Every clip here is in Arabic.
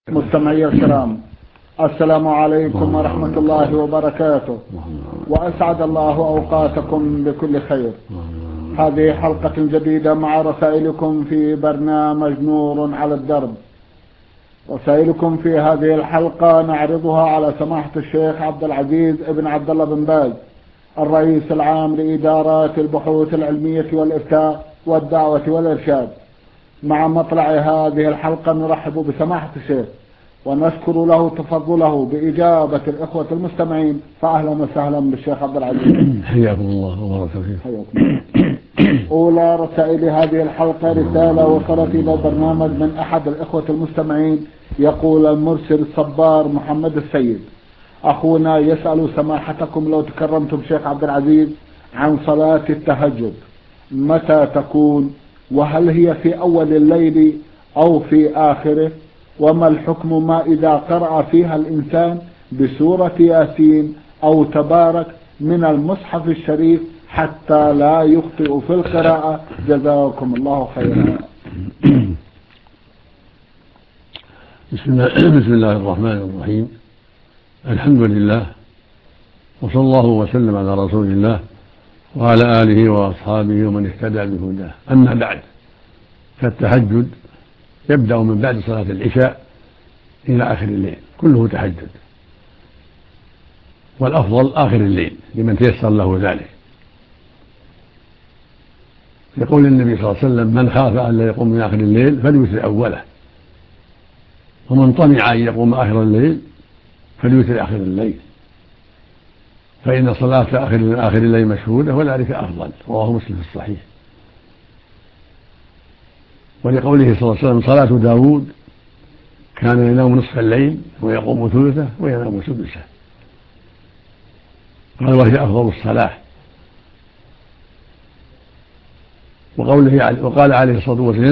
مستمعي الكرام، السلام عليكم ورحمة الله وبركاته، وأسعد الله أوقاتكم بكل خير. هذه حلقة جديدة مع رسائلكم في برنامج نور على الدرب. رسائلكم في هذه الحلقة نعرضها على سماحة الشيخ عبد العزيز ابن عبد الله بن باز، الرئيس العام لإدارات البحوث العلمية والإفتاء والدعوة والإرشاد. مع مطلع هذه الحلقة نرحب بسماحة الشيخ ونشكر له تفضله بإجابة الإخوة المستمعين، فأهلا وسهلا بالشيخ عبد العزيز. حياكم الله وبارك فيك. حياكم الله. أولى رسائل هذه الحلقة رسالة وصلت إلى البرنامج من أحد الإخوة المستمعين، يقول المرسل الصبار محمد السيد: أخونا يسأل سماحتكم لو تكرمتم شيخ عبد العزيز عن صلاة التهجد، متى تكون؟ وهل هي في أول الليل أو في آخره؟ وما الحكم ما إذا قرأ فيها الإنسان بسورة ياسين أو تبارك من المصحف الشريف حتى لا يخطئ في القراءة؟ جزاكم الله خيرا. بسم الله الرحمن الرحيم. الحمد لله، وصلى الله وسلم على رسول الله وعلى آله وأصحابه ومن اهتدى بهداه. أما بعد، فالتهجد يبدأ من بعد صلاة العشاء إلى آخر الليل، كله تهجد، والأفضل آخر الليل لمن تيسر له ذلك، يقول النبي صلى الله عليه وسلم: من خاف أن لا يقوم من آخر الليل فليوتر أوله، ومن طمع أن يقوم آخر الليل فليوتر آخر الليل، فإن صلاة آخر الليل مشهودة وذلك أفضل. رواه مسلم في الصحيح. ولقوله صلى الله عليه وسلم: صلاة داود كان ينام نصف الليل ويقوم ثلثه وينام سدسه. قال: وهي أفضل الصلاة. وقال عليه الصلاة والسلام: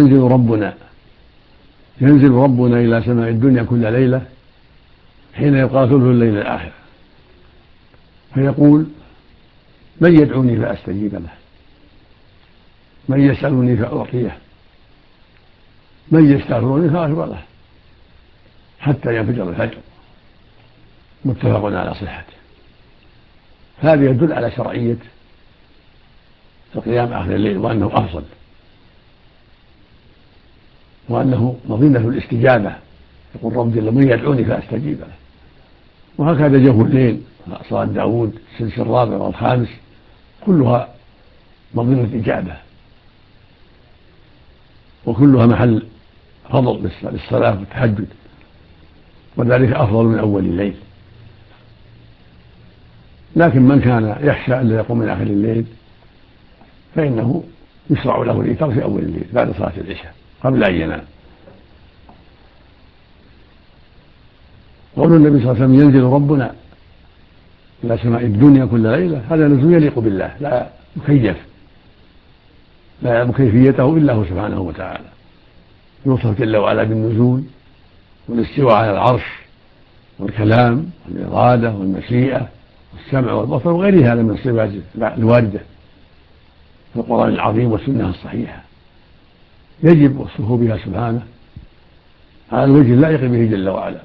ينزل ربنا إلى سماء الدنيا كل ليلة حين يبقى ثلث الليل الآخر، فيقول: من يدعوني فأستجيب له، من يسألني فأعطيه، من يستغفرني فأغفر له، حتى ينفجر الفجر. متفق على صحته. هذا يدل على شرعية القيام آخر الليل، وأنه أفضل، وأنه مظنة الاستجابة. يقول رب جل: من يدعوني فأستجيب له. وهكذا جوف الليل، صلاة داود السدس الرابع والخامس، كلها مظنة إجابة، وكلها محل فضل للصلاة والتهجد، وذلك أفضل من أول الليل. لكن من كان يخشى أن لا يقوم من آخر الليل فإنه يشرع له الإيتار في أول الليل بعد صلاة العشاء قبل أن ينام. قول النبي صلى الله عليه وسلم: ينزل ربنا إلى سماء الدنيا كل ليلة، هذا نزول يليق بالله، لا يكيف، لا يعلم كيفيته إلا هو سبحانه وتعالى. يوصف جل وعلا بالنزول والاستواء على العرش والكلام والإرادة والمشيئة والسمع والبصر وغير هذا من الصفات الواردة في القرآن العظيم والسنة الصحيحة، يجب وصفه بها سبحانه على الوجه اللائق به جل وعلا،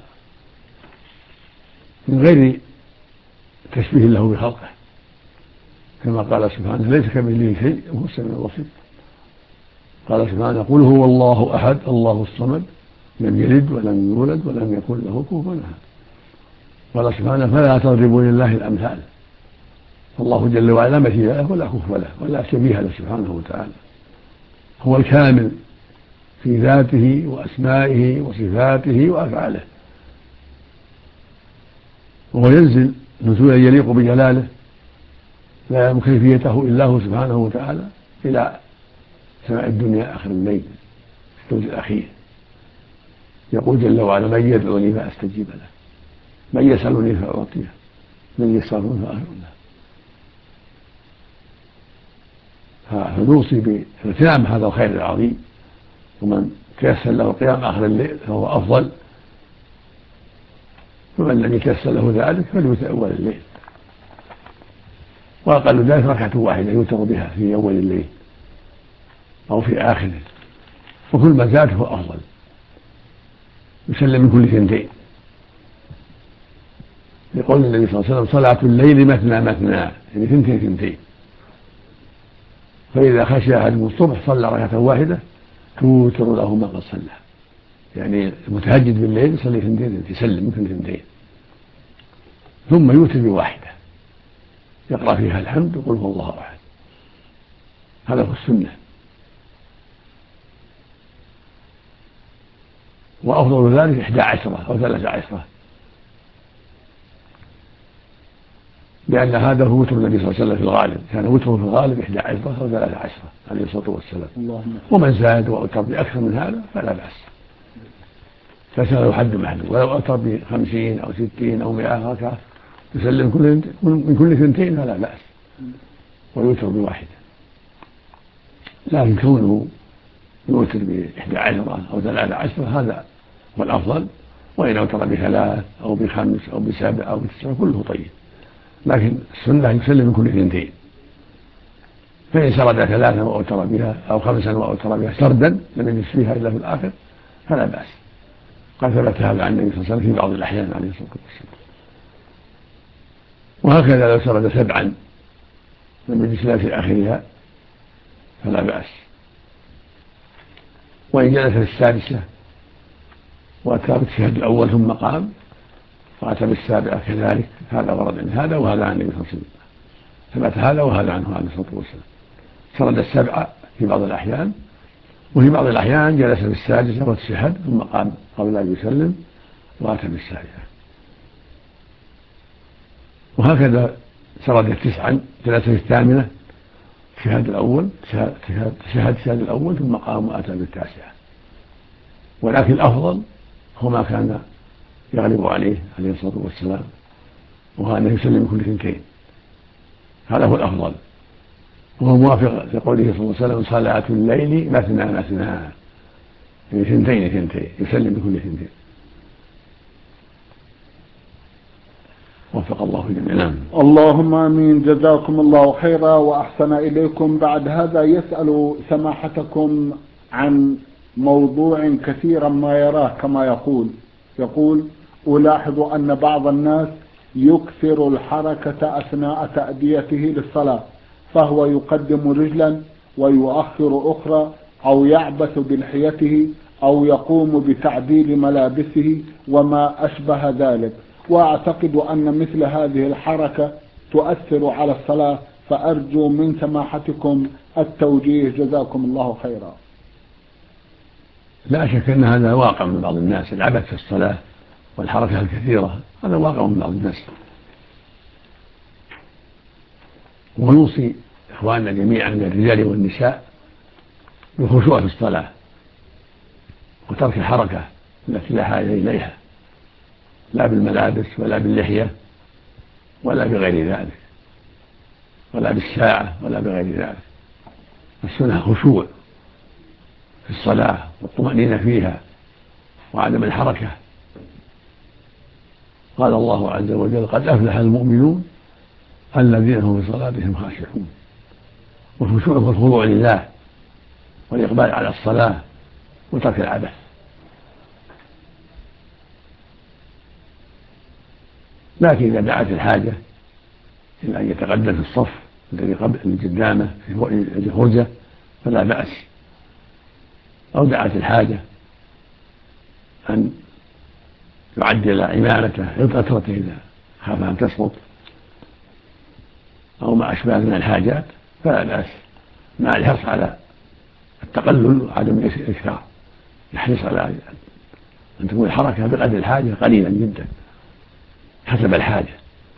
من غير تشبيه له بخلقه، كما قال سبحانه: ليس كمثله شيء وهو السميع البصير. قال سبحانه: قل هو الله أحد الله الصمد لم يلد ولم يولد ولم يكن له كفوا أحد. قال سبحانه: فلا تضربوا لله الأمثال. فالله جل وعلا لا مثيل له ولا كفوا له ولا شبيه له سبحانه وتعالى، هو الكامل في ذاته وأسمائه وصفاته وأفعاله، وهو ينزل نزولا يليق بجلاله، لا يعلم كيفيته إلا هو سبحانه وتعالى، إلى سماء الدنيا آخر الليل في الثلث الأخير. يقول جل وعلا: من يدعوني فأستجيب له، من يسألني فأعطيه، من يستغفرني فأغفر له. فنوصي باغتنام هذا الخير العظيم، ومن تيسر له قيام آخر الليل فهو أفضل، ومن لم يتيسر له ذلك فليوتر أول الليل، وأقل ذلك ركعة واحدة يوتر بها في أول الليل أو في آخره، وكل ما زاد هو أفضل. يسلم من كل ثنتين، يقول النبي صلى الله عليه وسلم: صلاة الليل مثنى مثنى، يعني ثنتين ثنتين. فإذا خشي أحدهم الصبح صلى ركعة واحدة توتر له ما قد صلى، يعني المتهجد بالليل يصلي ثنتين، يسلم من كل ثنتين، ثم يوتر بواحدة يقرأ فيها الحمد وقل هو الله أحد. هذا هو السنة. وأفضل ذلك 11 أو 13، لأن هذا هو وتر النبي صلى الله عليه وسلم في الغالب، كان وتره في الغالب 11 أو 13 عليه الصلاة والسلام. ومن زاد وأوتر بأكثر من هذا فلا بأس، ليس له حد محدود، ولو أوتر ب50 أو 60 أو 100 ركعة يسلم من كل ثنتين فلا بأس، ويوتر بواحدة. لكن كونه يوتر ب11 أو 13 هذا هو الأفضل، وإن أوتر ب3 أو ب5 أو ب7 أو ب9 كله طيب، لكن السنة يسلم من كل ثنتين. فإن سرد 3 وأوتر بها أو 5 وأوتر بها سردا لم يجلس فيها إلا في الآخر فلا بأس. قد ثبت هذا عن النبي صلى الله عليه وسلم في بعض الأحيان عليه الصلاة والسلام. وهكذا لو سرد 7 لم يجلس إلا في آخرها فلا بأس. وإن جلس في السادسة وأتى بالتشهد الأول ثم قام وأتى بالسابعة كذلك، هذا ورد عن هذا وهذا عن النبي صلى الله عليه وسلم، ثبت هذا وهذا عنه عليه الصلاة والسلام. سرد 7 في بعض الأحيان، وفي بعض الأحيان جلس في السادسة وتشهد ثم قام قبل أن يسلم وأتى بالسابعة. وهكذا سرد 9 جلس في الثامنة تشهد الأول تشهد الأول ثم قام وأتى بالتاسعة. ولكن الأفضل هو ما كان يغلب عليه الصلاة والسلام، وهو أنه يسلم من كل ثنتين، هذا هو الأفضل، وهو موافق لقوله صلى الله عليه وسلم: صلاة الليل مثنى مثنى، يعني ثنتين يسلم من كل ثنتين. وفق الله جميعا. اللهم آمين. جزاكم الله خيرا وأحسن إليكم. بعد هذا يسأل سماحتكم عن موضوع كثيرا ما يراه كما يقول: ألاحظ أن بعض الناس يكثر الحركة أثناء تأديته للصلاة، فهو يقدم رجلا ويؤخر أخرى، أو يعبث بلحيته، أو يقوم بتعديل ملابسه وما أشبه ذلك، وأعتقد أن مثل هذه الحركة تؤثر على الصلاة، فأرجو من سماحتكم التوجيه جزاكم الله خيرا. لا شك أن هذا واقع من بعض الناس، العبث في الصلاة والحركة الكثيرة هذا واقع من بعض الناس. ونوصي إخواننا جميعا من الرجال والنساء بالخشوع في الصلاة وترك الحركة التي لا حاجة إليها، لا بالملابس ولا باللحية ولا بغير ذلك، ولا بالساعة ولا بغير ذلك. السنة خشوع في الصلاة والطمأنينة فيها وعدم الحركة. قال الله عز وجل: قد أفلح المؤمنون الذين هم في صلاتهم خاشعون. والخشوع هو الخضوع لله والإقبال على الصلاة وترك العبث. لكن إذا دعت الحاجة إلى أن يتقدم في الصف الذي قدامه في خرجة فلا بأس، أو دعت الحاجة أن يعدل عمامته غطرته إذا خاف أن تسقط أو ما أشبه من الحاجات فلا بأس، مع الحرص على التقلل وعدم الإكثار، يحرص على أن تكون الحركة بقدر الحاجة قليلا جدا حسب الحاجة.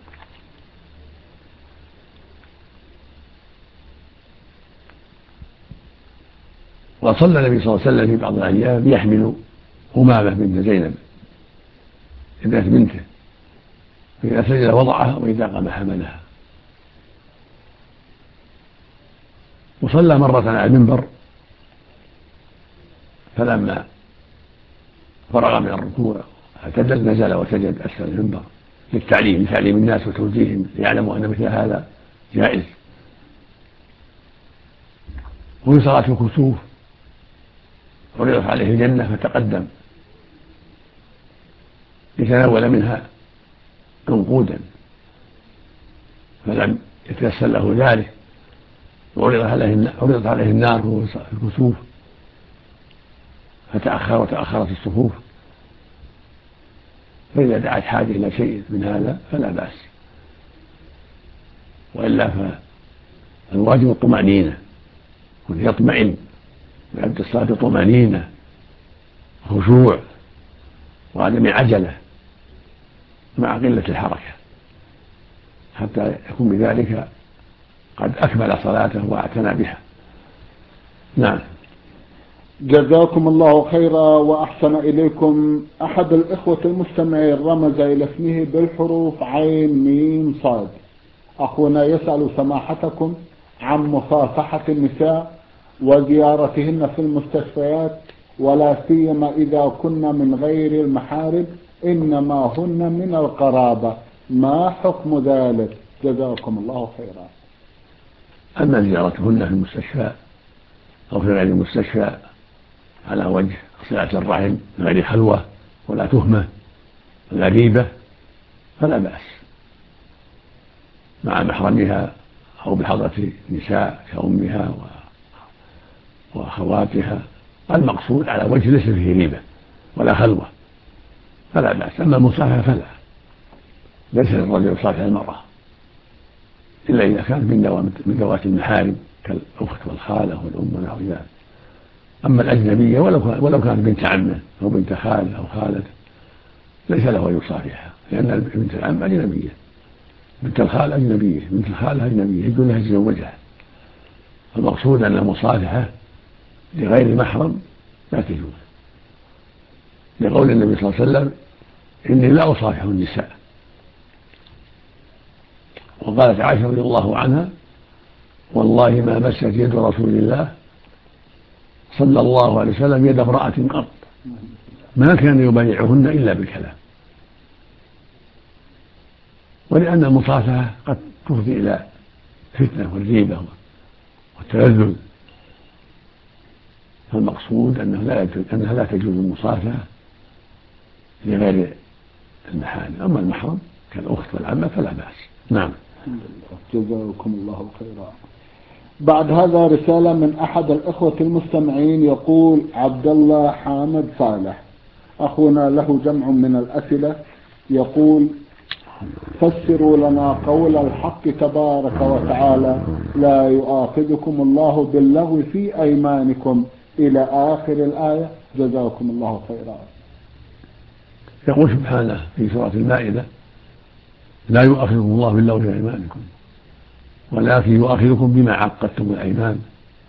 وصلى النبي صلى الله عليه وسلم في بعض الأيام يحمل أمامة بنت زينب ابنة بنته، فإذا سجد وضعها وإذا قام حملها. وصلى مرة على المنبر فلما فرغ من الركوع اعتدل نزل وسجد أسفل المنبر لتعليم الناس وتوجيههم ليعلموا أن مثل هذا جائز. وفي صلاة الكسوف عرضت عليه الجنة فتقدم يتناول منها عنقودا فلم يتيسر له ذلك عرضت عليه النار في الكسوف وتأخرت الصفوف، فإذا دعت حاجة إلى شيء من هذا فلا بأس، وإلا فالواجب الطمأنينة، يطمئن ويبدأ الصلاة بطمأنينة خشوع وعدم عجلة مع قلة الحركة، حتى يكون بذلك قد أكمل صلاته واعتنى بها. نعم. جزاكم الله خيرا وأحسن إليكم. أحد الإخوة المستمعين رمز إلى اسمه بالحروف عين ميم صاد. أخونا يسأل سماحتكم عن مصافحة النساء وزيارتهن في المستشفيات، ولا سيما إذا كن من غير المحارم إنما هن من القرابة، ما حكم ذلك؟ جزاكم الله خيرا. أما زيارتهن في المستشفى أو في غير المستشفى على وجه صلة الرحم من غير خلوة ولا تهمة ولا ريبة فلا بأس مع محرمها أو بحضرة نساء كأمها وأخواتها، المقصود على وجه ليس فيه ريبة ولا خلوة فلا بأس. أما المصافحة فلا، ليس للرجل يصافح المرأة إلا إذا كانت من ذوات المحارم كالأخت والخالة والأم ونحو ذلك. أما الأجنبية ولو كانت بنت عمه أو بنت خاله أو خالته ليس له أن يصافحها، لأن بنت العم أجنبية، بنت الخال أجنبية، بنت الخالة أجنبية يجوز لها تزوجها. المقصود أن المصافحة لغير محرم لا تجوز، لقول النبي صلى الله عليه وسلم إني لا أصافح النساء. وقالت عائشة رضي الله عنها والله ما مست يد رسول الله صلى الله عليه وسلم يد امرأة قط ما كان يبايعهن إلا بالكلام. ولأن المصافحة قد تفضي إلى فتنة والريبة والتلذذ، فالمقصود أنها لا تجوز المصافحة لغير المحارم. أما المحرم كالأخت والعمة فلا بأس. نعم. جزاكم الله خيرا. بعد هذا رسالة من أحد الإخوة المستمعين يقول عبد الله حامد صالح، أخونا له جمع من الأسئلة، يقول فسروا لنا قول الحق تبارك وتعالى لا يؤاخذكم الله باللغو في أيمانكم إلى آخر الآية، جزاكم الله خيرا. يقول سبحانه في سورة المائدة لا يؤاخذكم الله باللغو في أيمانكم ولكن يؤاخذكم بما عقدتم الأيمان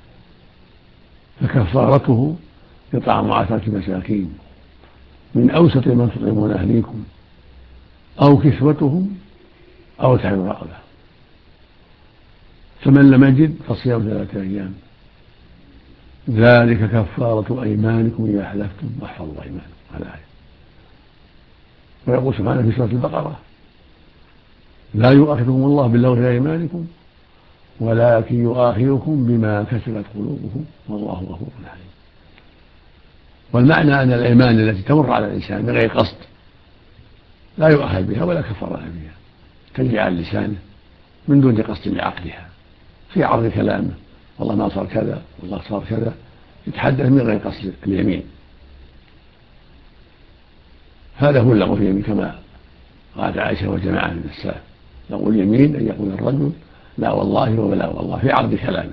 فكفارته إطعام 10 مساكين من أوسط ما تطعمون أهليكم أو كسوتهم أو تحرير رقبة، فمن لم يجد فصيام 3 أيام ذلك كفارة أيمانكم إذا حلفتم واحفظوا أيمانكم. الآية. ويقول سبحانه في سورة البقرة لا يؤاخذكم الله باللغو في أيمانكم ولكن يؤاخذكم بما كسبت قلوبكم والله غفور حليم. والمعنى أن الأيمان التي تمر على الإنسان بغير قصد لا يؤاخذ بها ولا كفارة بها، تجري على لسانه من دون قصد لعقلها في عرض كلامه والله ما صار كذا والله صار كذا، يتحدث من غير قصد اليمين، هذا هو اللغو في اليمين كما قالت عائشة وجماعة من السلف. لغو اليمين أن يقول الرجل لا والله ولا والله في عرض كلامه.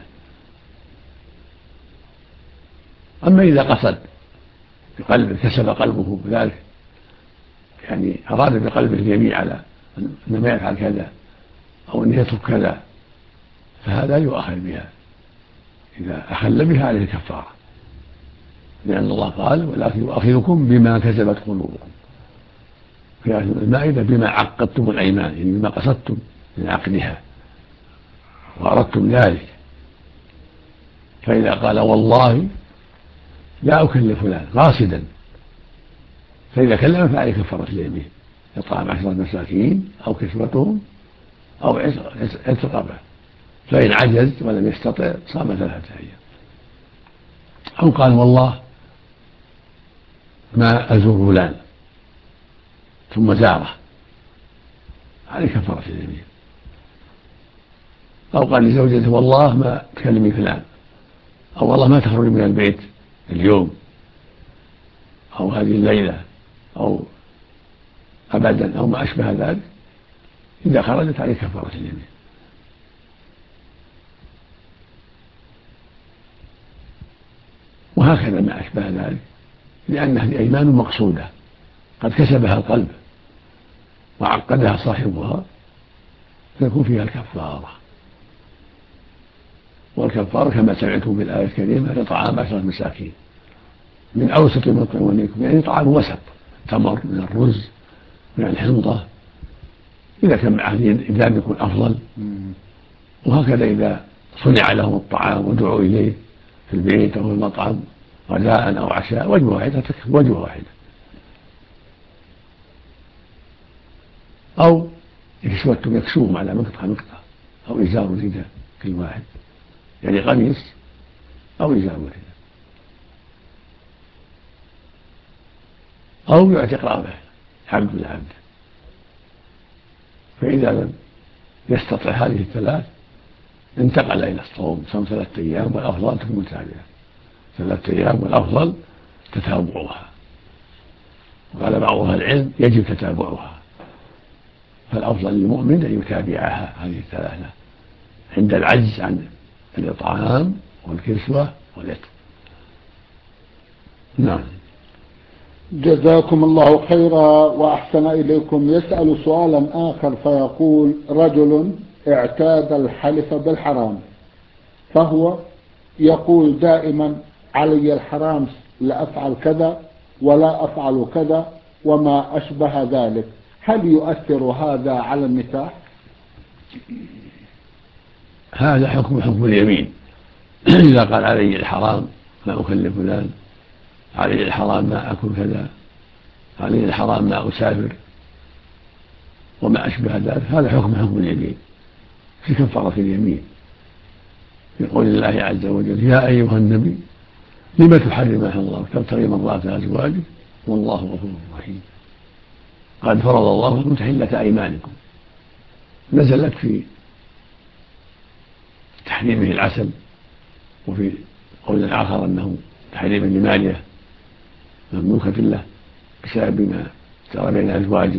أما إذا قصد بقلبه كسب قلبه ذلك، يعني أراد بقلبه اليمين على أنه ما يفعل كذا أو أنه يترك كذا فهذا يؤاخذ بها، إذا أخل بها عليه كفارة، لأن الله قال ولكن يؤاخذكم بما كسبت قلوبكم في آية المائدة بما عقدتم الأيمان، يعني بما قصدتم من عقدها وأردتم ذلك. فإذا قال والله لا أكلف فلان قاصدا فإذا كلم فعليه كفارة اليمين إطعام 10 مساكين أو كسوتهم أو عتق رقبة، فإن عجز ولم يستطع صام 3 أيام. أو قال والله ما أزور فلان ثم زاره عليه كفارة اليمين. أو قال لزوجته والله ما تكلمي فلان، أو والله ما تخرجي من البيت اليوم أو هذه الليلة أو أبدا أو ما أشبه ذلك، إذا خرجت عليه كفارة اليمين. وهكذا ما أشبه ذلك، لأن هذه أيمان مقصودة قد كسبها القلب وعقدها صاحبها، فيكون فيها الكفارة. والكفارة كما سمعتم في الآية الكريمة إطعام 10 مساكين من أوسط ما تطعمونكم، يعني طعام وسط، تمر من الرز من الحنطة، إذا كان معه إذا يكون أفضل. وهكذا إذا صنع لهم الطعام ودعوا إليه في البيت أو في المطعم غداء أو عشاء، وجبة واحدة تكفي، وجبة واحدة. أو كسوتهم يكسوهم على مقطع أو إزار رداء كل واحد، يعني قميص أو إزار رداء، أو يعتق رقبة عبد العبد. فإذا لم يستطع هذه الثلاث انتقل إلى الصوم، صوم 3 أيام، والأفضل تكون متابعة 3 أيام، والأفضل تتابعها. وقال بعض أهل العلم يجب تتابعها، فالأفضل للمؤمن أن يتابعها هذه الثلاثة عند العجز عن الإطعام والكسوة والعتق. نعم. جزاكم الله خيرا وأحسن إليكم. يسأل سؤالا آخر فيقول: رجل اعتاد الحلف بالحرام، فهو يقول دائما علي الحرام، لا أفعل كذا ولا أفعل كذا وما أشبه ذلك، هل يؤثر هذا على النكاح؟ هذا حكم اليمين. إذا قال علي الحرام ما أكلم فلان، علي الحرام ما أكل كذا، علي الحرام ما أسافر وما أشبه ذلك، هذا حكم اليمين في كفارة اليمين، في قول الله عز وجل: يا أيها النبي لم تحرم ما أحل الله تبتغي مرضات أزواجك والله غفور رحيم. قد فرض الله لكم تحلة أيمانكم. نزلت في تحريمه العسل، وفي قول آخر أنه تحريم لمالية مملوكة له بسبب ما جرى بين أزواجه،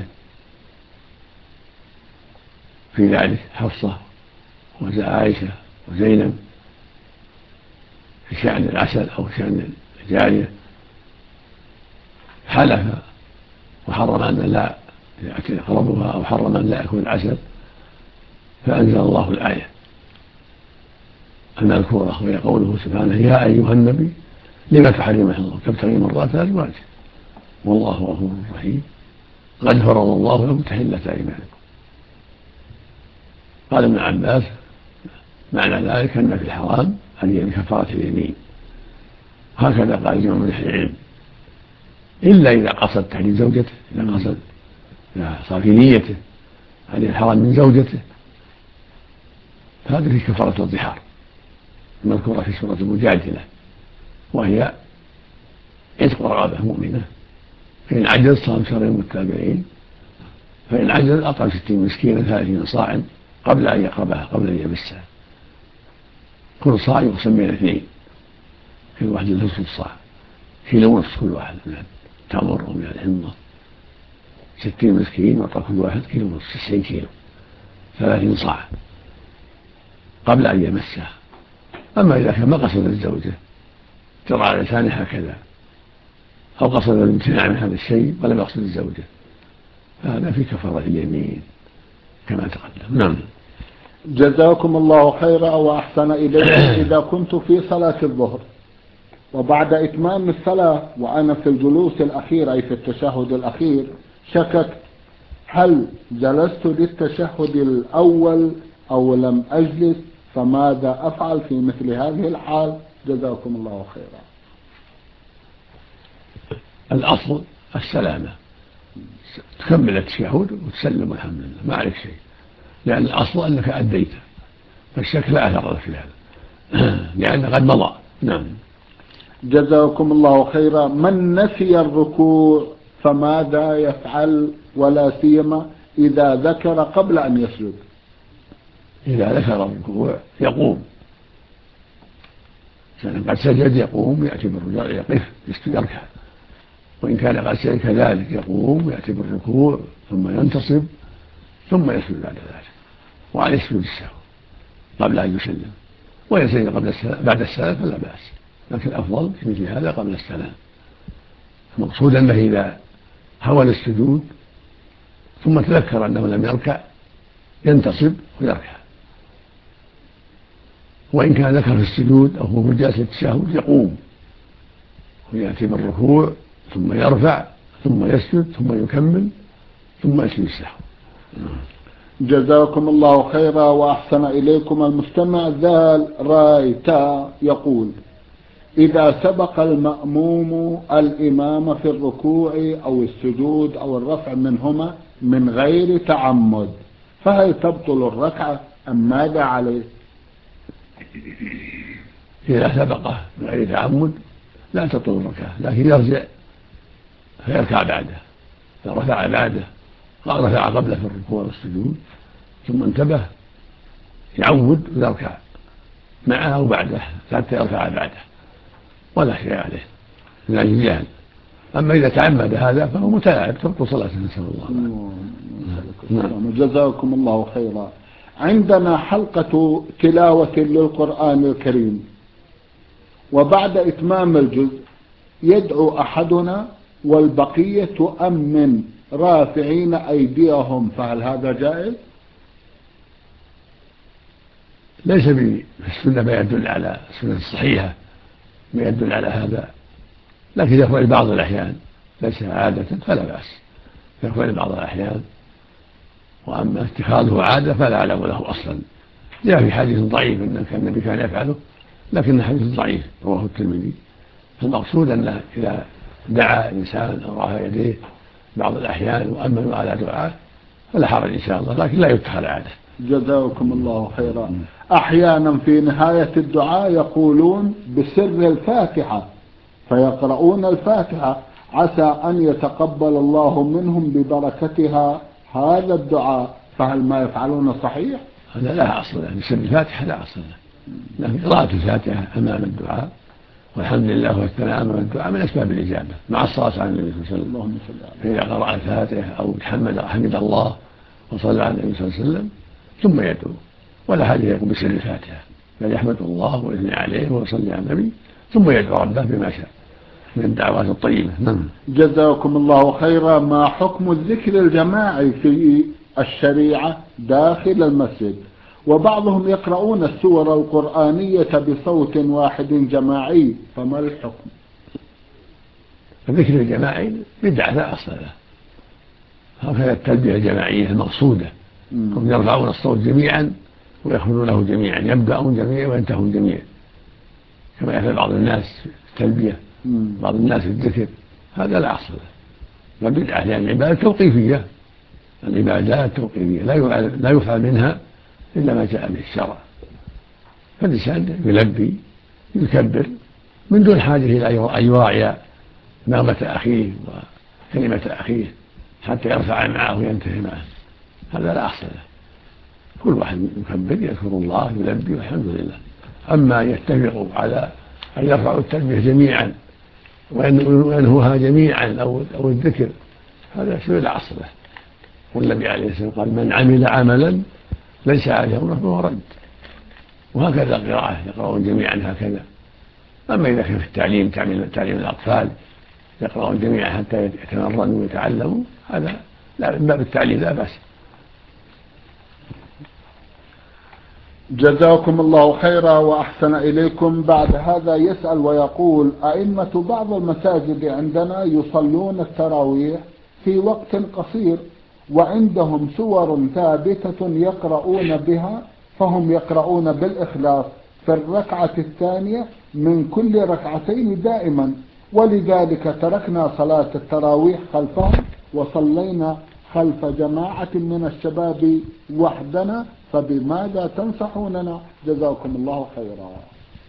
في ذلك حفصة وعائشة وزينب في شأن العسل أو شأن الجارية، حلف وحرم أن لا يقربها أو حرم أن لا يأكل العسل، فأنزل الله الآية المذكورة وهي قوله سبحانه: يا أيها النبي لم تحرم ما أحل الله تبتغي مرضات أزواجك والله غفور رحيم قد فرض الله لكم تحلة أيمانكم. قال ابن عباس: معنى ذلك أن في الحرام هذه كفارة اليمين. هكذا قال جمع من أهل العلم، إلا إذا قصد تحليل زوجته، إذا قصد صار في نيته هذه الحرام من زوجته، فهذا في كفارة الظهار المذكورة في سورة المجادلة، وهي عتق رقبة مؤمنة، فإن عجز صام شهرين متتابعين، فإن عجز أطعم 60 مسكينا 30 صاعا قبل أن يقربها، قبل أن يمسها. كل صاع يقسم بين 2، كل واحد نصف الصاع، كيلو ونصف كل واحد من التمر ومن الحنطة. 60 مسكين يعطى كل واحد كيلو ونصف، 90 كيلو 30 صاع قبل أن يمسها. أما إذا كان ما قصد الزوجة جرى على لسانه هكذا، أو قصد الامتناع من هذا الشيء ولم يقصد الزوجة، فهذا في كفارة اليمين كما تقدم. نعم. جزاكم الله خيرا وأحسن إليكم. إذا كنت في صلاة الظهر وبعد إتمام الصلاة وأنا في الجلوس الأخير أي في التشهد الأخير شككت هل جلست للتشهد الأول أو لم أجلس، فماذا أفعل في مثل هذه الحال؟ جزاكم الله خيرا. الأصل السلامة، تكمل التشهد وتسلم الحمد لله ما عليك شيء، لأن الأصل أنك أديته، فالشك لا أثر له في هذا لأنه قد مضى. نعم. جزاكم الله خيرا. من نسي الركوع فماذا يفعل ولا سيما إذا ذكر قبل أن يسجد؟ إذا ذكر الركوع يقوم، قد سجد يقوم يأتي بالرجوع يقف يركع، وإن كان قد سجد كذلك يقوم يأتي بالركوع ثم ينتصب ثم يسجد بعد ذلك، وعليه يسجد السهو قبل أن يسلم، ويسجد بعد السلام فلا بأس، لكن الأفضل في مثل هذا قبل السلام. المقصود أنه إذا حول السجود ثم تذكر أنه لم يركع ينتصب ويركع، وإن كان ذكر في السجود أو هو في جلسة التشهد يقوم ويأتي بالركوع ثم يرفع ثم يسجد ثم يكمل ثم يسجد السهو. جزاكم الله خيرا وأحسن إليكم. المستمع ذال رايتا يقول: إذا سبق المأموم الإمام في الركوع أو السجود أو الرفع منهما من غير تعمد فهل تبطل الركعة أم ماذا عليه؟ إذا سبقه من غير تعمد لا تبطل الركعة، لكن يرجع فيركع بعده، فرفع بعده رفع قبله في الركوع والسجود ثم انتبه يعود ويركع معه أو بعده حتى يرفع بعده ولا شيء عليه من أجل الجهل. أما إذا تعمد هذا فهو متلاعب تبطل صلاته، نسأل الله. جزاكم الله خيرا. عندنا حلقة تلاوة للقرآن الكريم، وبعد إتمام الجزء يدعو أحدنا والبقية تؤمن رافعين أيديهم، فهل هذا جائز؟ ليس في السنة ما يدل على السنة الصحيحة ما يدل على هذا، لكن يفعل بعض الأحيان ليس عادة فلا بأس، يفعل بعض الأحيان، وأما اتخاذه عادة فلا أعلم له أصلا. جاء في حديث ضعيف أن النبي كان يفعله، لكن حديث ضعيف رواه الترمذي. فالمقصود أنه إذا دعا إنسان أو رفع يديه بعض الأحيان وأمنوا على دعاء فلا حرج إن شاء الله، لكن لا يتخذ عادة. جزاكم الله خيرا. أحيانا في نهاية الدعاء يقولون بسر الفاتحة، فيقرؤون الفاتحة عسى أن يتقبل الله منهم ببركتها هذا الدعاء، فهل ما يفعلون صحيح؟ هذا لا أصل له، بسر الفاتحة لا أصل له، لكن قراءة الفاتحة أمام الدعاء والحمد لله والثناء أمام الدعاء من أسباب الإجابة مع الصلاة على النبي صلى الله عليه وسلم. فإذا قرأ الفاتحة أو حمد الله وصلى على النبي صلى الله عليه وسلم ثم يدعو، ولا حاجة يقول بسر الفاتحة، بل يحمد الله ويثني عليه ويصلي على النبي ثم يدعو ربه بما شاء من الدعوات الطيبة. جزاكم الله خيرا. ما حكم الذكر الجماعي في الشريعة داخل المسجد؟ وبعضهم يقرؤون السور القرآنية بصوت واحد جماعي، فما الحكم؟ الذكر الجماعي بدعة لا أصل له، هكذا التلبية الجماعية المقصودة هم يرفعون الصوت جميعا ويخفضونه جميعا، يبدأون جميعا وينتهون جميعا كما يفعل بعض الناس في التلبية بعض الناس في الذكر، هذا لا أصل له، بدعة، لأن العبادة توقيفية، العبادات توقيفية لا يفعل منها إلا ما جاء به الشرع، فالإنسان يلبي يكبر من دون حاجة إلى أن يراعي نغمة أخيه وكلمة أخيه حتى يرفع معه وينتهي معه، هذا لا أصل له. كل واحد يكبر يذكر الله يلبي والحمد لله. أما يتفقوا على أن يرفعوا التلبية جميعا وينهوها جميعا أو الذكر، هذا شيء لا أصل له. والنبي عليه الصلاة والسلام قال: من عمل عملا ليس عليه أمره فهو رد. وهكذا القراءة يقرؤون جميعا هكذا. أما إذا كان في التعليم تعليم الأطفال يقرؤون جميعا حتى يتمرنوا ويتعلموا، هذا لا، من باب التعليم لا بأس. جزاكم الله خيرا وأحسن إليكم. بعد هذا يسأل ويقول: أئمة بعض المساجد عندنا يصلون التراويح في وقت قصير وعندهم سور ثابتة يقرؤون بها، فهم يقرؤون بالإخلاص في الركعة الثانية من كل ركعتين دائما، ولذلك تركنا صلاة التراويح خلفهم وصلينا خلف جماعة من الشباب وحدنا، فبماذا تنصحوننا؟ جزاكم الله خيرا.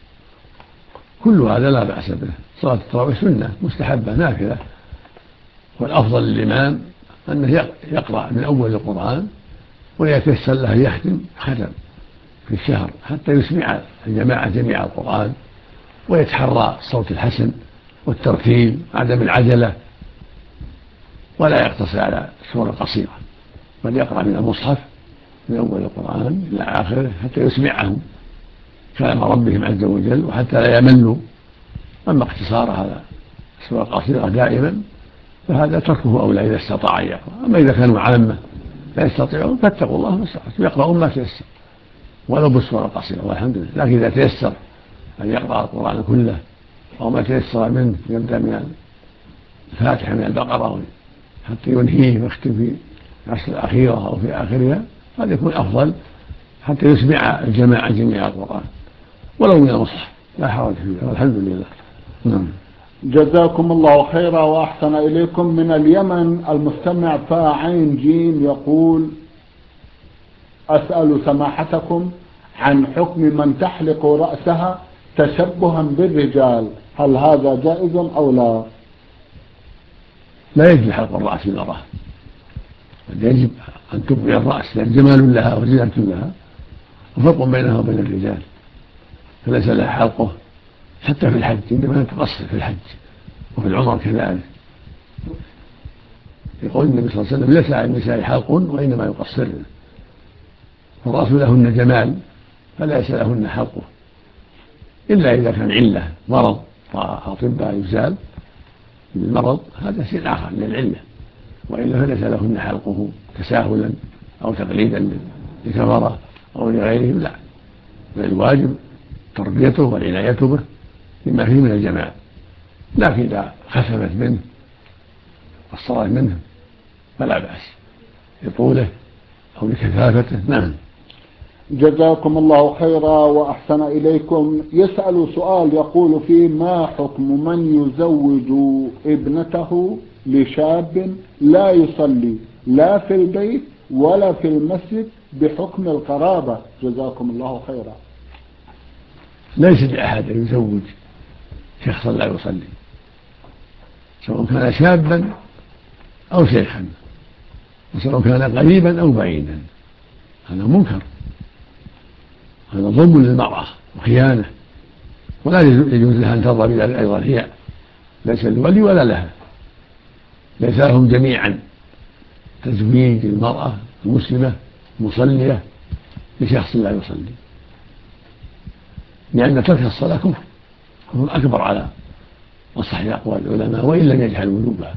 كل هذا لا بأس به، صلاة التراويح سنة مستحبة نافلة، والأفضل للإمام أنه يقرأ من أول القرآن ويتيسر له يختم ختم في الشهر حتى يسمع الجماعة جميع القرآن، ويتحرى الصوت الحسن والترتيل عدم العجلة، ولا يقتصر على السور القصيرة، بل يقرأ من المصحف من أول القرآن إلى آخره حتى يسمعهم كلام ربهم عز وجل وحتى لا يملوا. أما اقتصار على السور القصيرة دائما فهذا تركه أولى إذا استطاع أن يقرأ. أما إذا كانوا عامة لا يستطيعون فاتقوا الله ما استطعتم يقرؤون ما تيسر ولو بالسور القصيرة والحمد لله. لكن إذا تيسر أن يقرأ القرآن كله أو ما تيسر منه يبدأ من الفاتحة من البقرة حتى ينهيه ويختم في العشر الأخيرة أو في آخرها هذا يكون أفضل حتى يسمع الجماعة جميع القرآن ولو من المصحف لا حرج فيه والحمد لله. نعم. جزاكم الله خيرا وأحسن إليكم. من اليمن المستمع فاعين جيم يقول: أسأل سماحتكم عن حكم من تحلق رأسها تشبها بالرجال، هل هذا جائز أو لا؟ لا يجب حلق الرأس للمرأة، بل يجب أن تبقي الرأس لأن جمال لها وزينة لها وفرق بينها وبين الرجال، فليس لها حلقه حتى في الحج، إنما تقصر في الحج وفي العمر كذلك. يقول النبي صلى الله عليه وسلم: ليس على النساء حلق وإنما يقصرن، والرأس لهن جمال فليس لهن حلقه إلا إذا كان علة مرض أطباء يزال بالمرض هذا شيء آخر من العلة، وإلا فليس لهن حلقه تساهلا أو تقليدا لكبره أو لغيره، لا، بل الواجب تربيته والعناية به بما فيه من الجمال. لكن إذا خففت منه قصرت منه فلا بأس لطوله أو لكثافته. نعم. جزاكم الله خيرا وأحسن إليكم. يسأل سؤال يقول فيه: ما حكم من يزوج ابنته لشاب لا يصلي لا في البيت ولا في المسجد بحكم القرابة؟ جزاكم الله خيرا. ليس لأحد أن يزوج شخصا لا يصلي سواء كان شابا أو شيخا وسواء كان قريبا أو بعيدا، هذا منكر، هذا ظلم للمرأة وخيانة، ولا يجوز لها أن ترضى بذلك أيضا هي، ليس للولي ولا لها، ليس لهم جميعا تزويج المرأة المسلمة مصلية لشخص لا يصلي، لأن ترك الصلاة كفر أكبر على أصح أقوال العلماء وإن لم يجحل وجوبها،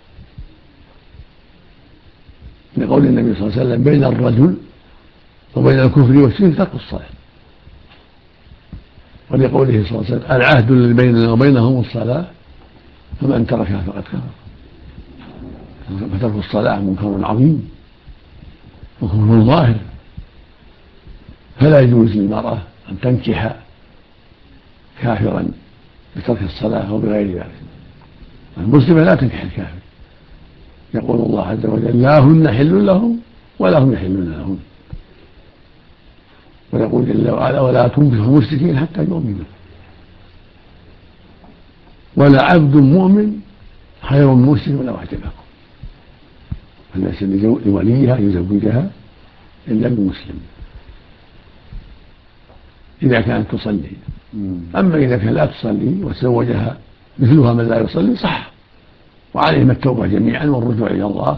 لقول النبي صلى الله عليه وسلم: بين الرجل وبين الكفر والشرك ترك الصلاة، ولقوله صلى الله عليه وسلم: العهد الذي بيننا وبينهم الصلاة فمن تركها فقد كفر. فترك الصلاة منكر عظيم وكفر ظاهر، فلا يجوز للمرأة أن تنكح كافرا بترك الصلاة أو بغير ذلك. المسلمة لا تنكح الكافر، يقول الله عز وجل: لا هن حل لهم ولا هم يحلون لهم، ويقول جل وعلا: ولا تنكحوا المشركين حتى يؤمنوا، ولا عبد مؤمن خير من مشرك ولو اعجبكم. فليس لوليها يزوجها إلا بمسلم إذا كانت تصلي. أما إذا كانت لا تصلي وتزوجها مثلها من لا يصلي صح، وعليهم التوبة جميعا والرجوع إلى الله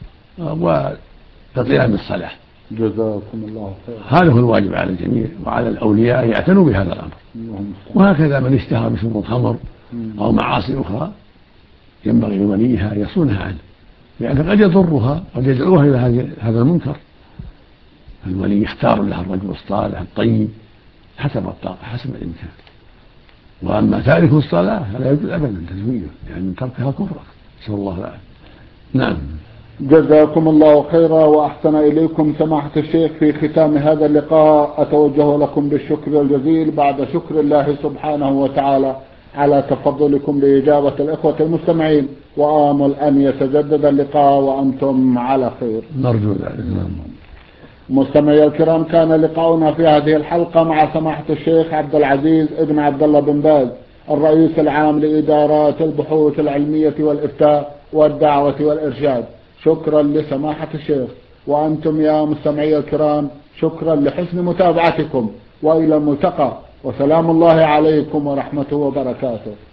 وقيام الصلاة. جزاكم الله خيرا. هذا هو الواجب على الجميع وعلى الأولياء أن يعتنوا بهذا الأمر. وهكذا من اشتهى بشرب الخمر أو معاصي أخرى ينبغي لوليها أن يصونها عنه، لأن قد يضرها قد يدعوها إلى هذا المنكر. الولي يختار لها الرجل الصالح الطيب حسب الطاقة حسب الإمكان. وأما تارك الصلاة فلا يجوز أبدا تزويجه، لأن تركها كفر، نسأل الله العافية. نعم. جزاكم الله خيرا وأحسن إليكم. سماحة الشيخ، في ختام هذا اللقاء أتوجه لكم بالشكر الجزيل بعد شكر الله سبحانه وتعالى على تفضلكم بإجابة الإخوة المستمعين، وآمل أن يتجدد اللقاء وأنتم على خير. نرجو ذلك. مستمعي الكرام، كان لقاؤنا في هذه الحلقة مع سماحة الشيخ عبد العزيز ابن عبد الله بن باز، الرئيس العام لإدارات البحوث العلمية والإفتاء والدعوة والإرشاد. شكرا لسماحة الشيخ. وأنتم يا مستمعي الكرام شكرا لحسن متابعتكم، وإلى الملتقى، وسلام الله عليكم ورحمته وبركاته.